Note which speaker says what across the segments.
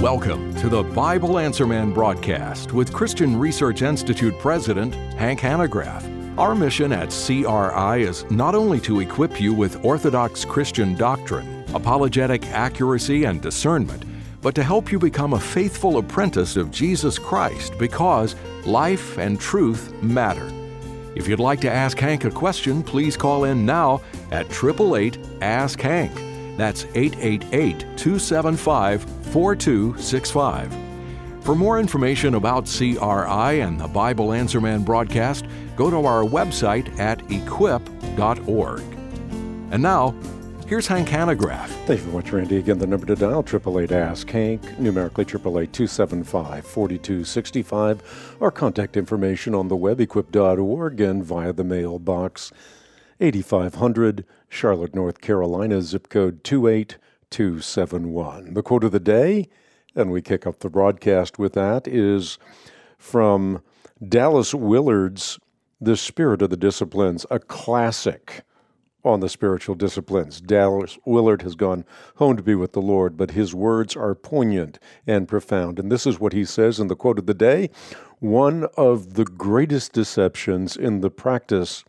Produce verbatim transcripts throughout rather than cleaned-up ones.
Speaker 1: Welcome to the Bible Answer Man broadcast with Christian Research Institute President Hank Hanegraaff. Our mission at C R I is not only to equip you with orthodox Christian doctrine, apologetic accuracy, and discernment, but to help you become a faithful apprentice of Jesus Christ because life and truth matter. If you'd like to ask Hank a question, please call in now at eight eight eight, ask Hank. That's eight eight eight, two seven five, four two six five. For more information about C R I and the Bible Answer Man broadcast, go to our website at equip dot org. And now, here's Hank Hanegraaff.
Speaker 2: Thank you very much, Randy. Again, the number to dial, eight eight eight, ask Hank, numerically eight eight eight, two seven five, four two six five. Our contact information on the web, equip dot org, and via the mailbox, eighty-five hundred, Charlotte, North Carolina, zip code two eight two seven one. The quote of the day, and we kick up the broadcast with that, is from Dallas Willard's The Spirit of the Disciplines, a classic on the spiritual disciplines. Dallas Willard has gone home to be with the Lord, but his words are poignant and profound. And this is what he says in the quote of the day: one of the greatest deceptions in the practice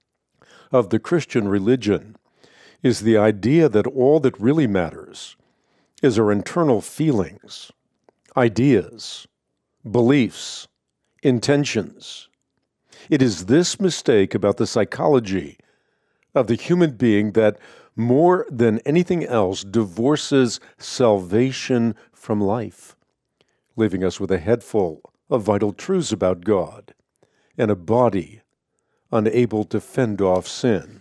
Speaker 2: of the Christian religion is the idea that all that really matters is our internal feelings, ideas, beliefs, intentions. It is this mistake about the psychology of the human being that more than anything else divorces salvation from life, leaving us with a head full of vital truths about God and a body unable to fend off sin.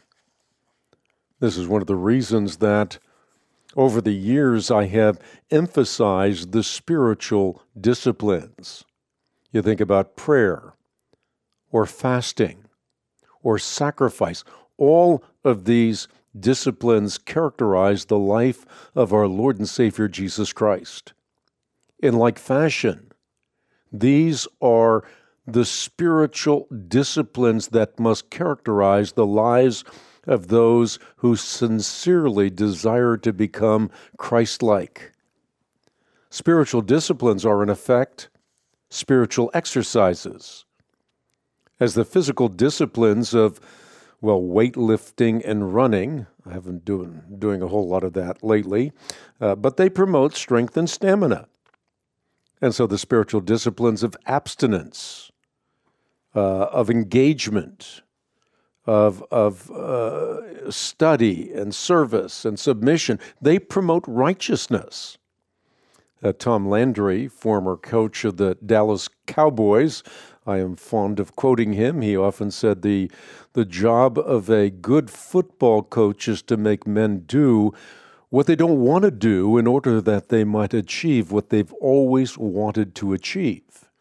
Speaker 2: This is one of the reasons that over the years I have emphasized the spiritual disciplines. You think about prayer or fasting or sacrifice. All of these disciplines characterize the life of our Lord and Savior Jesus Christ. In like fashion, these are the spiritual disciplines that must characterize the lives of those who sincerely desire to become Christ-like. Spiritual disciplines are, in effect, spiritual exercises. As the physical disciplines of, well, weightlifting and running, I haven't doing doing a whole lot of that lately, uh, but they promote strength and stamina. And so the spiritual disciplines of abstinence, Uh, of engagement, of, of uh, study and service and submission, they promote righteousness. Uh, Tom Landry, former coach of the Dallas Cowboys, I am fond of quoting him. He often said the, the job of a good football coach is to make men do what they don't want to do in order that they might achieve what they've always wanted to achieve.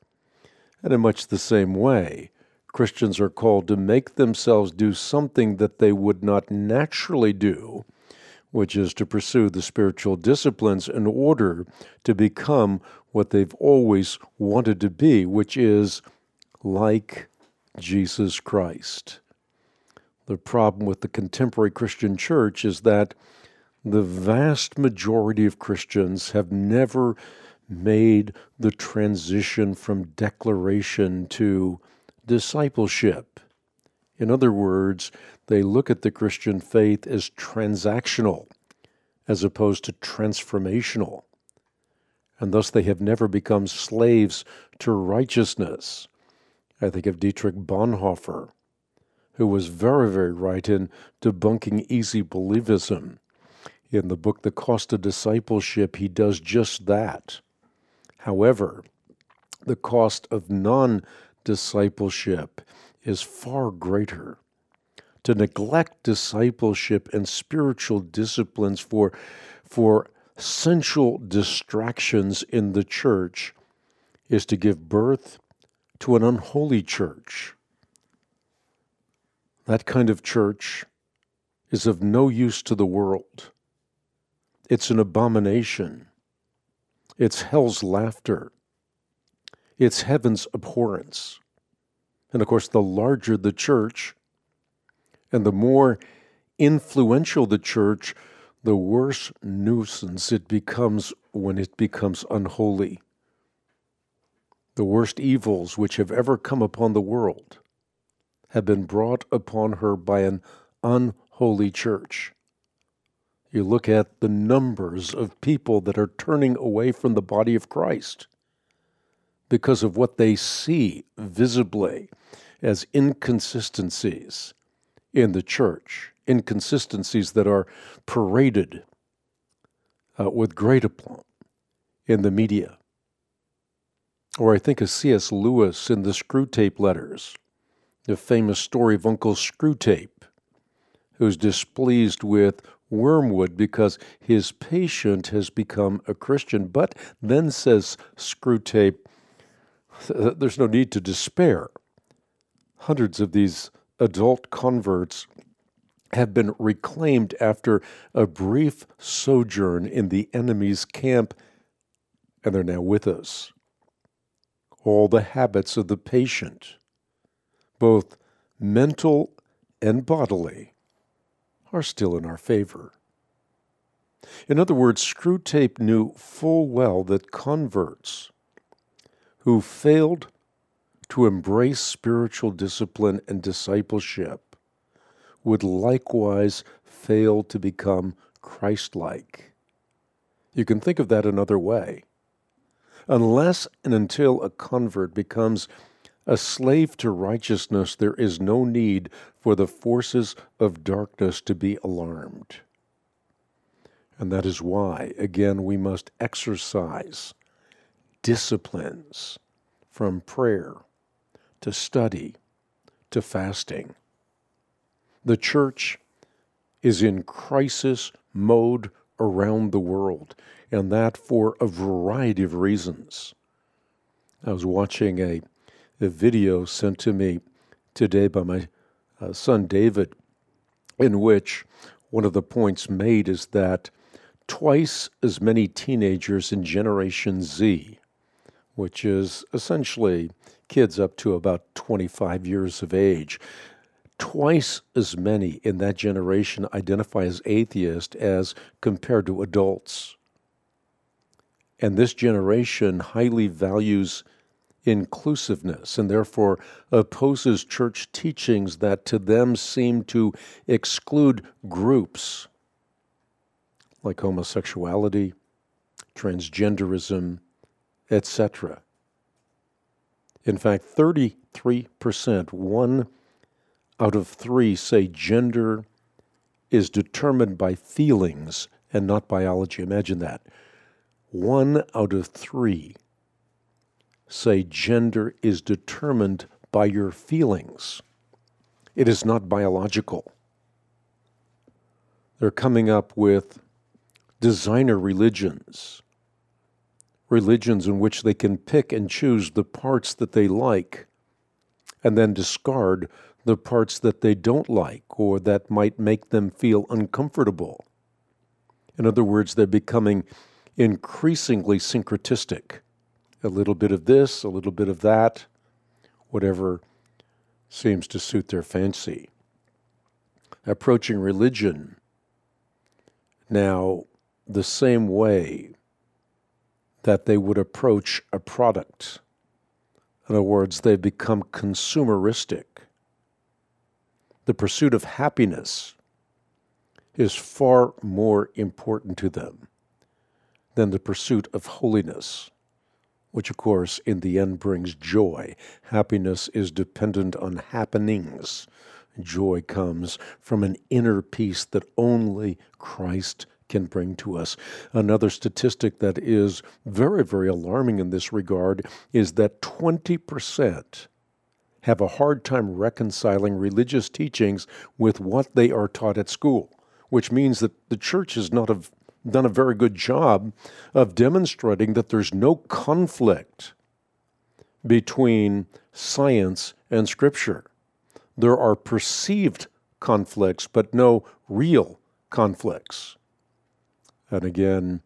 Speaker 2: And in much the same way, Christians are called to make themselves do something that they would not naturally do, which is to pursue the spiritual disciplines in order to become what they've always wanted to be, which is like Jesus Christ. The problem with the contemporary Christian church is that the vast majority of Christians have never made the transition from declaration to discipleship. In other words, they look at the Christian faith as transactional as opposed to transformational, and thus they have never become slaves to righteousness. I think of Dietrich Bonhoeffer, who was very, very right in debunking easy believism. In the book, The Cost of Discipleship, he does just that. However, the cost of non-discipleship is far greater. To neglect discipleship and spiritual disciplines for, for sensual distractions in the church is to give birth to an unholy church. That kind of church is of no use to the world. It's an abomination. It's hell's laughter. It's heaven's abhorrence. And of course, the larger the church and the more influential the church, the worse nuisance it becomes when it becomes unholy. The worst evils which have ever come upon the world have been brought upon her by an unholy church. You look at the numbers of people that are turning away from the body of Christ because of what they see visibly as inconsistencies in the church, inconsistencies that are paraded uh, with great aplomb in the media. Or I think of C S Lewis in the Screwtape Letters, the famous story of Uncle Screwtape, who's displeased with Wormwood because his patient has become a Christian. But then says Screwtape, there's no need to despair. Hundreds of these adult converts have been reclaimed after a brief sojourn in the enemy's camp, and they're now with us. All the habits of the patient, both mental and bodily, are still in our favor. In other words, Screwtape knew full well that converts who failed to embrace spiritual discipline and discipleship would likewise fail to become Christ-like. You can think of that another way. Unless and until a convert becomes a slave to righteousness, there is no need for the forces of darkness to be alarmed. And that is why, again, we must exercise disciplines from prayer to study to fasting. The church is in crisis mode around the world, and that for a variety of reasons. I was watching a, a video sent to me today by my uh, son David, in which one of the points made is that twice as many teenagers in Generation Z, which is essentially kids up to about twenty-five years of age, twice as many in that generation identify as atheist as compared to adults. And this generation highly values inclusiveness and therefore opposes church teachings that to them seem to exclude groups like homosexuality, transgenderism, et cetera. In fact, thirty-three percent, one out of three, say gender is determined by feelings and not biology. Imagine that. One out of three say gender is determined by your feelings. It is not biological. They're coming up with designer religions, religions in which they can pick and choose the parts that they like and then discard the parts that they don't like or that might make them feel uncomfortable. In other words, they're becoming increasingly syncretistic. A little bit of this, a little bit of that, whatever seems to suit their fancy. Approaching religion now the same way that they would approach a product. In other words, they've become consumeristic. The pursuit of happiness is far more important to them than the pursuit of holiness, which, of course, in the end brings joy. Happiness is dependent on happenings. Joy comes from an inner peace that only Christ can bring to us. Another statistic that is very, very alarming in this regard is that twenty percent have a hard time reconciling religious teachings with what they are taught at school, which means that the church has not have done a very good job of demonstrating that there's no conflict between science and Scripture. There are perceived conflicts, but no real conflicts. And again,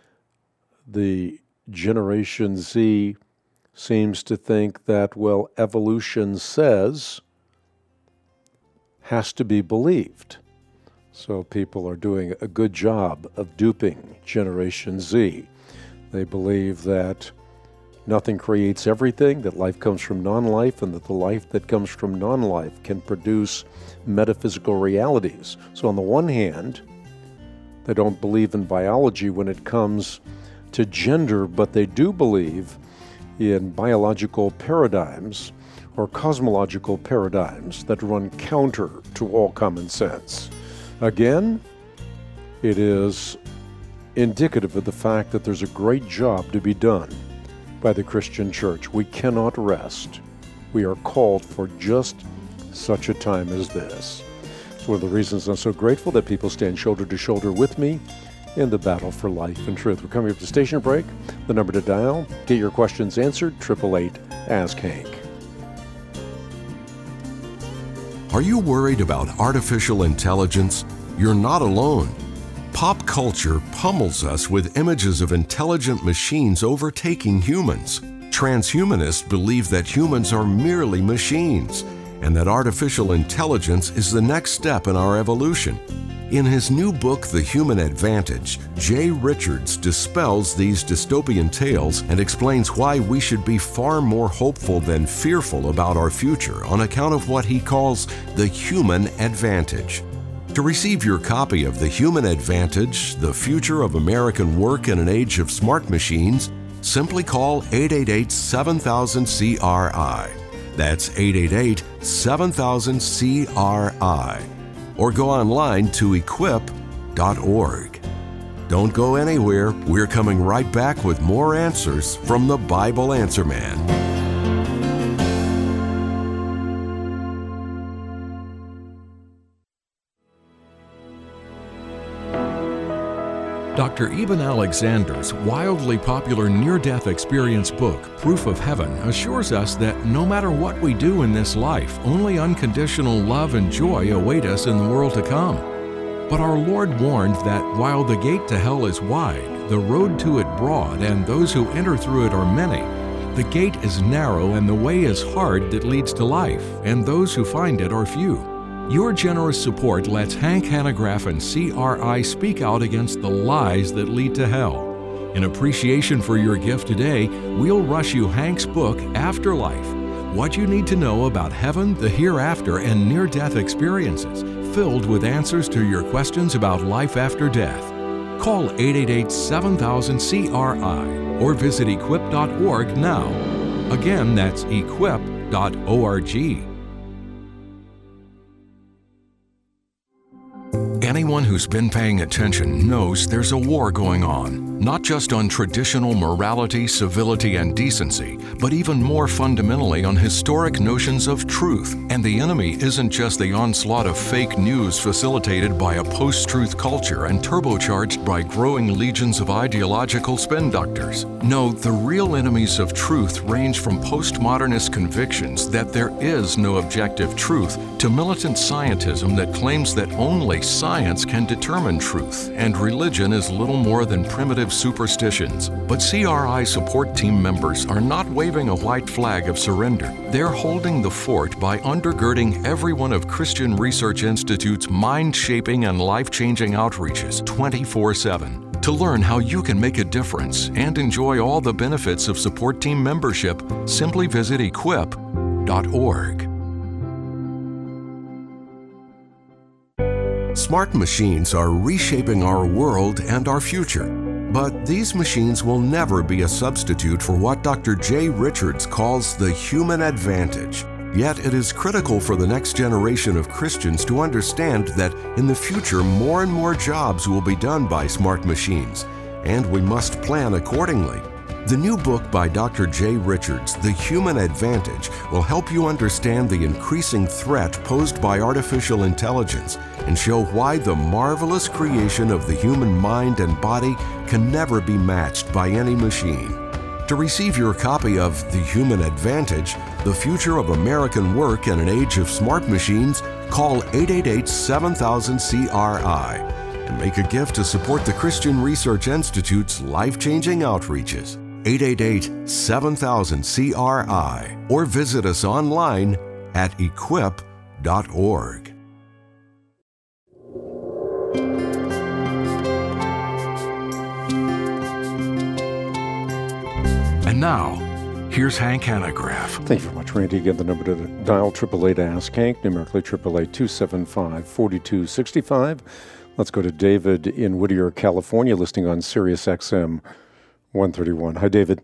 Speaker 2: the Generation Z seems to think that, well, evolution says has to be believed. So people are doing a good job of duping Generation Z. They believe that nothing creates everything, that life comes from non-life, and that the life that comes from non-life can produce metaphysical realities. So on the one hand, they don't believe in biology when it comes to gender, but they do believe in biological paradigms or cosmological paradigms that run counter to all common sense. Again, it is indicative of the fact that there's a great job to be done by the Christian church. We cannot rest. We are called for just such a time as this. It's one of the reasons I'm so grateful that people stand shoulder to shoulder with me in the battle for life and truth. We're coming up to station break. The number to dial, get your questions answered, eight eight eight, ask Hank.
Speaker 1: Are you worried about artificial intelligence? You're not alone. Pop culture pummels us with images of intelligent machines overtaking humans. Transhumanists believe that humans are merely machines, and that artificial intelligence is the next step in our evolution. In his new book, The Human Advantage, Jay Richards dispels these dystopian tales and explains why we should be far more hopeful than fearful about our future on account of what he calls the human advantage. To receive your copy of The Human Advantage, The Future of American Work in an Age of Smart Machines, simply call eight eight eight, seven thousand, C R I. That's eight eight eight, seven thousand, C R I. Or go online to equip dot org. Don't go anywhere. We're coming right back with more answers from the Bible Answer Man. Doctor Eben Alexander's wildly popular near-death experience book, Proof of Heaven, assures us that no matter what we do in this life, only unconditional love and joy await us in the world to come. But our Lord warned that while the gate to hell is wide, the road to it broad, and those who enter through it are many, the gate is narrow and the way is hard that leads to life, and those who find it are few. Your generous support lets Hank Hanegraaff and C R I speak out against the lies that lead to hell. In appreciation for your gift today, we'll rush you Hank's book, Afterlife: What You Need to Know About Heaven, the Hereafter, and Near-Death Experiences, filled with answers to your questions about life after death. Call eight eight eight, seven thousand, C R I or visit equip dot org now. Again, that's equip dot org. Anyone who's been paying attention knows there's a war going on, not just on traditional morality, civility, and decency, but even more fundamentally on historic notions of truth. And the enemy isn't just the onslaught of fake news facilitated by a post-truth culture and turbocharged by growing legions of ideological spin doctors. No, the real enemies of truth range from postmodernist convictions that there is no objective truth to militant scientism that claims that only science can determine truth, and religion is little more than primitive superstitions. But C R I support team members are not waving a white flag of surrender. They're holding the fort by undergirding every one of Christian Research Institute's mind-shaping and life-changing outreaches twenty-four seven. To learn how you can make a difference and enjoy all the benefits of support team membership, simply visit equip dot org. Smart machines are reshaping our world and our future. But these machines will never be a substitute for what Doctor Jay Richards calls the human advantage. Yet it is critical for the next generation of Christians to understand that in the future more and more jobs will be done by smart machines, and we must plan accordingly. The new book by Doctor Jay Richards, The Human Advantage, will help you understand the increasing threat posed by artificial intelligence and show why the marvelous creation of the human mind and body can never be matched by any machine. To receive your copy of The Human Advantage, The Future of American Work in an Age of Smart Machines, call eight eight eight, seven thousand, C R I and make a gift to support the Christian Research Institute's life-changing outreaches. eight eight eight, seven thousand, C R I or visit us online at equip dot org. Now, here's Hank Hanegraaff.
Speaker 2: Thank you very much, Randy. Again, the number to dial, eight eight eight Ask Hank, numerically eight eight eight, two seven five, four two six five. Let's go to David in Whittier, California, listening on Sirius X M one thirty-one. Hi, David.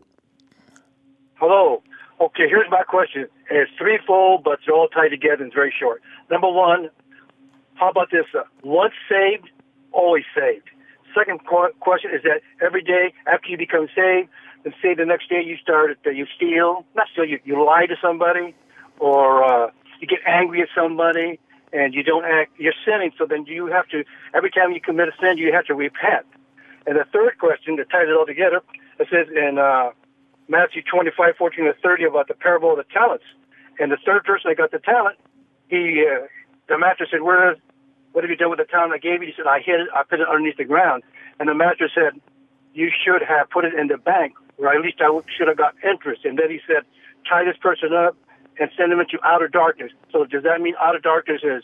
Speaker 3: Hello. Okay, here's my question. It's threefold, but it's all tied together and it's very short. Number one, how about this? Uh, once saved, always saved. Second qu- question is that every day after you become saved, and say the next day you start, uh, you steal, not steal, you, you lie to somebody, or uh, you get angry at somebody, and you don't act, you're sinning, so then you have to, every time you commit a sin, you have to repent. And the third question that ties it all together, it says in uh, Matthew twenty-five, fourteen to thirty about the parable of the talents. And the third person that got the talent, he, uh, the master said, Where, what have you done with the talent I gave you? He said, I hid it, I put it underneath the ground. And the master said, you should have put it in the bank, or at least I should have got interest. And then he said, tie this person up and send him into outer darkness. So does that mean outer darkness is,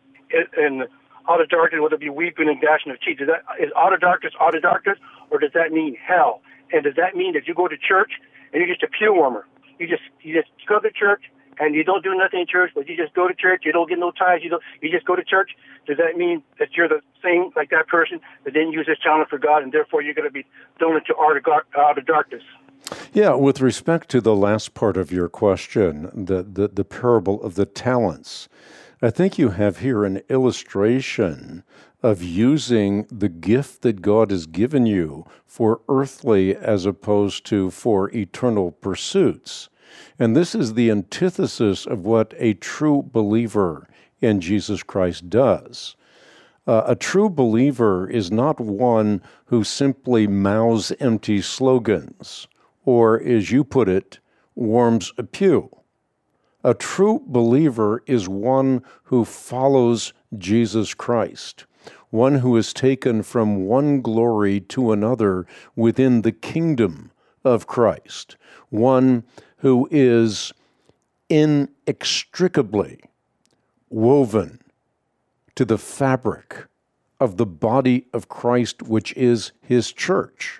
Speaker 3: in outer darkness, would it be weeping and gnashing of teeth? Does that, is outer darkness outer darkness, or does that mean hell? And does that mean that you go to church and you're just a pew warmer? You just you just go to church and you don't do nothing in church, but you just go to church. You don't get no tithes. You don't. You just go to church. Does that mean that you're the same like that person that didn't use his talent for God, and therefore you're going to be thrown into outer, outer darkness?
Speaker 2: Yeah, with respect to the last part of your question, the, the, the parable of the talents, I think you have here an illustration of using the gift that God has given you for earthly as opposed to for eternal pursuits. And this is the antithesis of what a true believer in Jesus Christ does. Uh, a true believer is not one who simply mouths empty slogans, or, as you put it, warms a pew. A true believer is one who follows Jesus Christ, one who is taken from one glory to another within the kingdom of Christ, one who is inextricably woven to the fabric of the body of Christ, which is his church.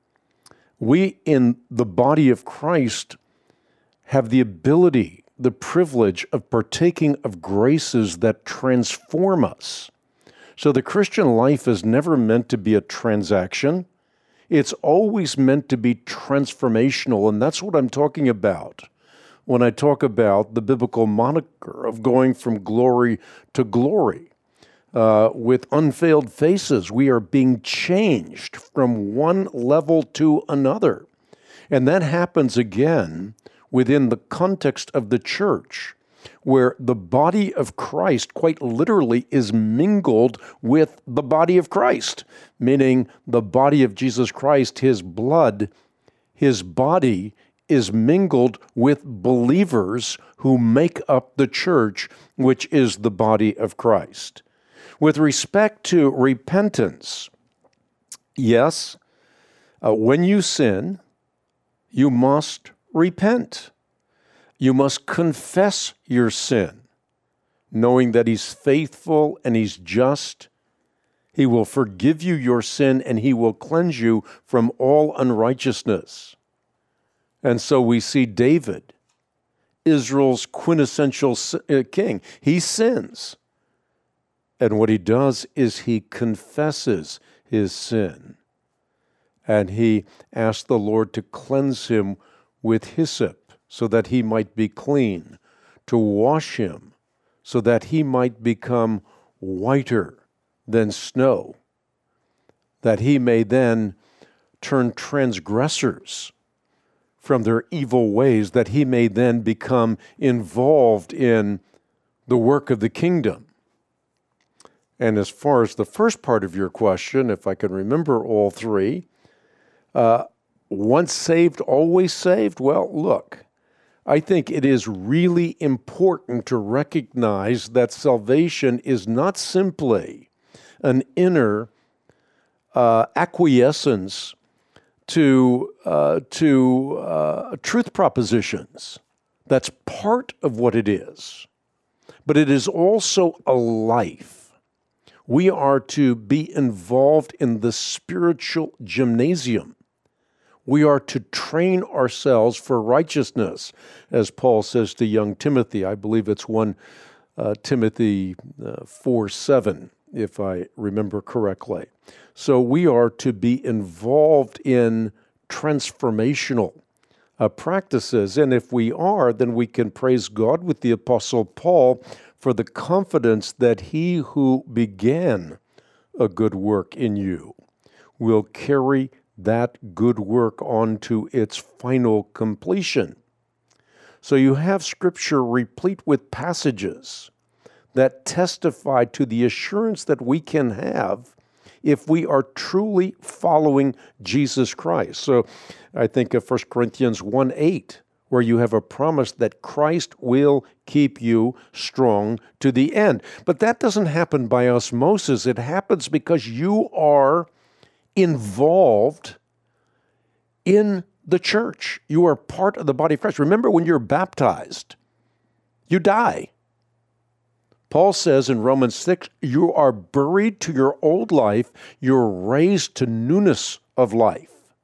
Speaker 2: We in the body of Christ have the ability, the privilege of partaking of graces that transform us. So the Christian life is never meant to be a transaction. It's always meant to be transformational, and that's what I'm talking about when I talk about the biblical moniker of going from glory to glory. Uh, with unveiled faces, we are being changed from one level to another. And that happens again within the context of the church, where the body of Christ quite literally is mingled with the body of Christ, meaning the body of Jesus Christ, his blood, his body is mingled with believers who make up the church, which is the body of Christ. With respect to repentance, yes, uh, when you sin, you must repent. You must confess your sin, knowing that he's faithful and he's just. He will forgive you your sin and he will cleanse you from all unrighteousness. And so we see David, Israel's quintessential king. He sins. And what he does is he confesses his sin. And he asks the Lord to cleanse him with hyssop so that he might be clean, to wash him so that he might become whiter than snow, that he may then turn transgressors from their evil ways, that he may then become involved in the work of the kingdom. And as far as the first part of your question, if I can remember all three, uh, once saved, always saved? Well, look, I think it is really important to recognize that salvation is not simply an inner uh, acquiescence to, uh, to uh, truth propositions. That's part of what it is. But it is also a life. We are to be involved in the spiritual gymnasium We are to train ourselves for righteousness, as Paul says to young Timothy. I believe it's First uh, Timothy uh, four seven, if I remember correctly. So we are to be involved in transformational uh, practices, and if we are, then we can praise God with the Apostle Paul for the confidence that he who began a good work in you will carry that good work on to its final completion. So you have Scripture replete with passages that testify to the assurance that we can have if we are truly following Jesus Christ. So I think of First Corinthians one eight, where you have a promise that Christ will keep you strong to the end. But that doesn't happen by osmosis. It happens because you are involved in the church. You are part of the body of Christ. Remember, when you're baptized, you die. Paul says in Romans six, you are buried to your old life, you're raised to newness of life.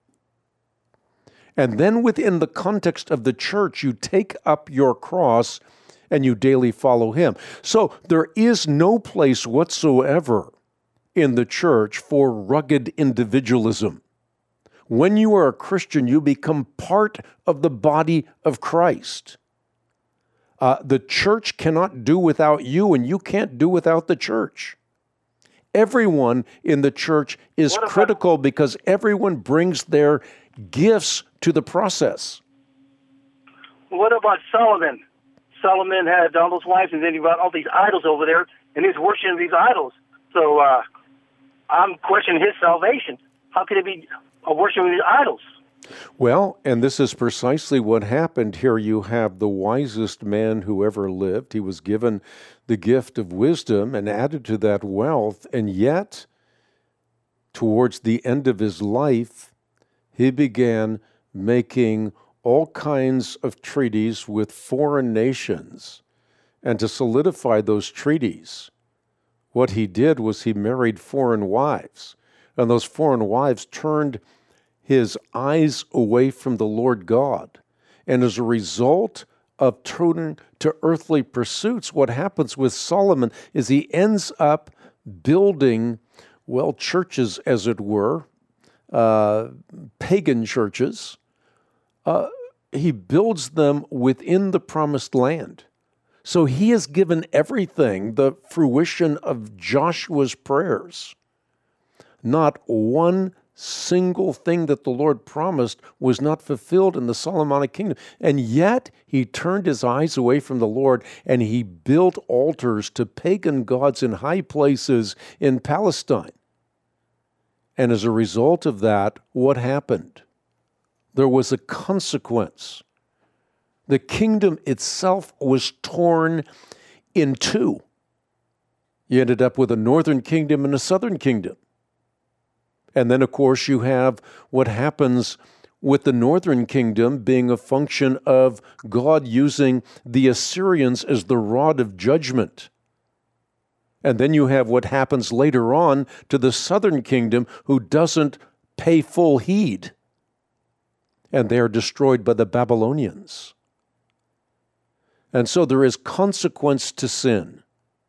Speaker 2: And then within the context of the church, you take up your cross and you daily follow him. So there is no place whatsoever in the church for rugged individualism. When you are a Christian, you become part of the body of Christ. Uh, the church cannot do without you, and you can't do without the church. Everyone in the church is critical because everyone brings their gifts to the process.
Speaker 3: What about Solomon? Solomon had all those wives, and then he brought all these idols over there, and he's worshiping these idols. So uh, I'm questioning his salvation. How could it be uh, worshiping these idols?
Speaker 2: Well, and this is precisely what happened here. You have the wisest man who ever lived. He was given the gift of wisdom and added to that wealth, and yet, towards the end of his life, he began making all kinds of treaties with foreign nations. And to solidify those treaties, what he did was he married foreign wives. And those foreign wives turned his eyes away from the Lord God. And as a result of turning to earthly pursuits, what happens with Solomon is he ends up building, well, churches, as it were, uh, pagan churches. Uh, he builds them within the promised land. So he has given everything the fruition of Joshua's prayers. Not one single thing that the Lord promised was not fulfilled in the Solomonic kingdom. And yet he turned his eyes away from the Lord and he built altars to pagan gods in high places in Palestine. And as a result of that, what happened? There was a consequence. The kingdom itself was torn in two. You ended up with a northern kingdom and a southern kingdom. And then, of course, you have what happens with the northern kingdom being a function of God using the Assyrians as the rod of judgment. And then you have what happens later on to the southern kingdom who doesn't pay full heed. And they are destroyed by the Babylonians. And so there is consequence to sin.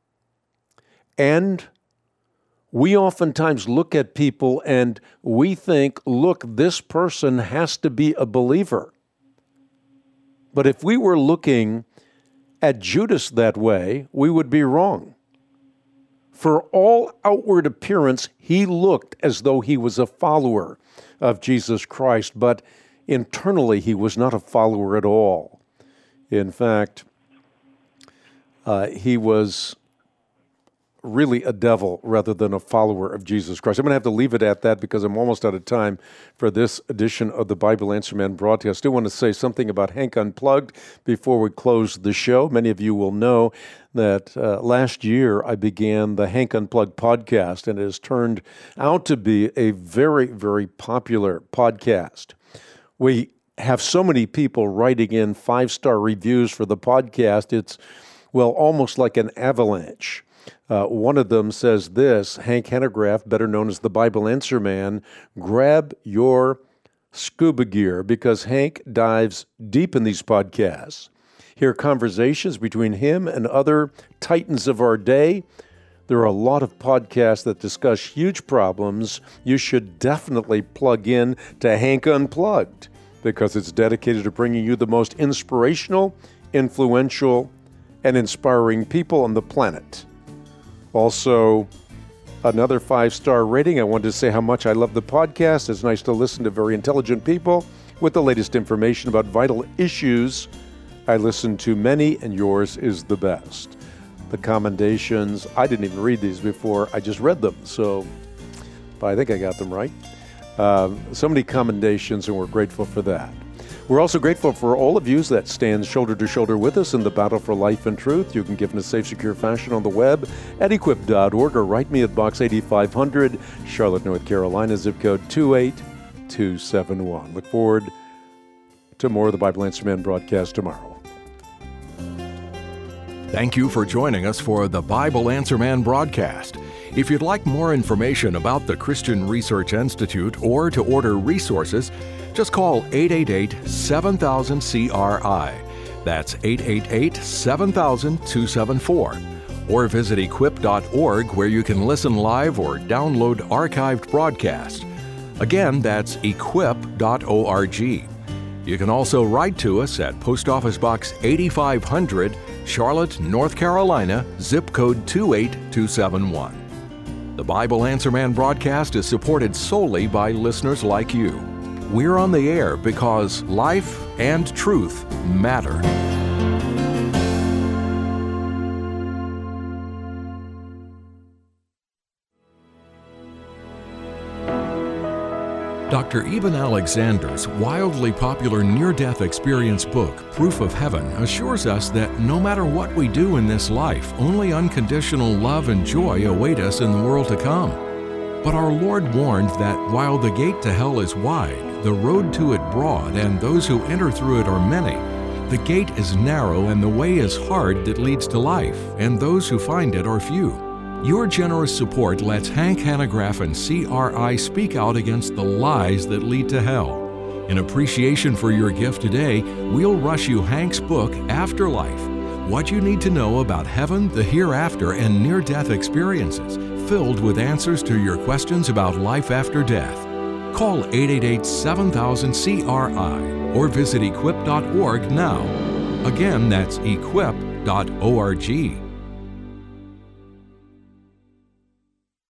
Speaker 2: And we oftentimes look at people and we think, look, this person has to be a believer. But if we were looking at Judas that way, we would be wrong. For all outward appearance, he looked as though he was a follower of Jesus Christ, but internally he was not a follower at all. In fact, uh, he was really a devil rather than a follower of Jesus Christ. I'm going to have to leave it at that because I'm almost out of time for this edition of the Bible Answer Man broadcast. I do want to say something about Hank Unplugged before we close the show. Many of you will know that uh, last year I began the Hank Unplugged podcast, and it has turned out to be a very, very popular podcast. We have so many people writing in five-star reviews for the podcast. It's, well, almost like an avalanche. Uh, one of them says this: Hank Hanegraaff, better known as the Bible Answer Man, grab your scuba gear because Hank dives deep in these podcasts. Hear conversations between him and other titans of our day. There are a lot of podcasts that discuss huge problems. You should definitely plug in to Hank Unplugged because it's dedicated to bringing you the most inspirational, influential, and inspiring people on the planet. Also, another five-star rating. I wanted to say how much I love the podcast. It's nice to listen to very intelligent people with the latest information about vital issues. I listen to many, and yours is the best. The commendations, I didn't even read these before. I just read them, so but I think I got them right. Um, so many commendations, and we're grateful for that. We're also grateful for all of you that stand shoulder to shoulder with us in the battle for life and truth. You can give in a safe, secure fashion on the web at equip dot org or write me at Box eighty-five hundred, Charlotte, North Carolina, zip code two eight two seven one. Look forward to more of the Bible Answer Man broadcast tomorrow.
Speaker 1: Thank you for joining us for the Bible Answer Man broadcast. If you'd like more information about the Christian Research Institute or to order resources, just call eight eight eight, seven thousand, C R I. That's eight eight eight, seven thousand, two seven four. Or visit equip dot org where you can listen live or download archived broadcasts. Again, that's equip dot org. You can also write to us at Post Office Box eighty-five hundred, Charlotte, North Carolina, zip code two eight two seven one. The Bible Answer Man broadcast is supported solely by listeners like you. We're on the air because life and truth matter. Doctor Eben Alexander's wildly popular near-death experience book, Proof of Heaven, assures us that no matter what we do in this life, only unconditional love and joy await us in the world to come. But our Lord warned that while the gate to hell is wide, the road to it broad, and those who enter through it are many, the gate is narrow and the way is hard that leads to life, and those who find it are few. Your generous support lets Hank Hanegraaff and C R I speak out against the lies that lead to hell. In appreciation for your gift today, we'll rush you Hank's book, Afterlife, What You Need to Know About Heaven, the Hereafter, and Near-Death Experiences, filled with answers to your questions about life after death. Call eight eight eight, seven thousand, C R I or visit equip dot org now. Again, that's equip dot org.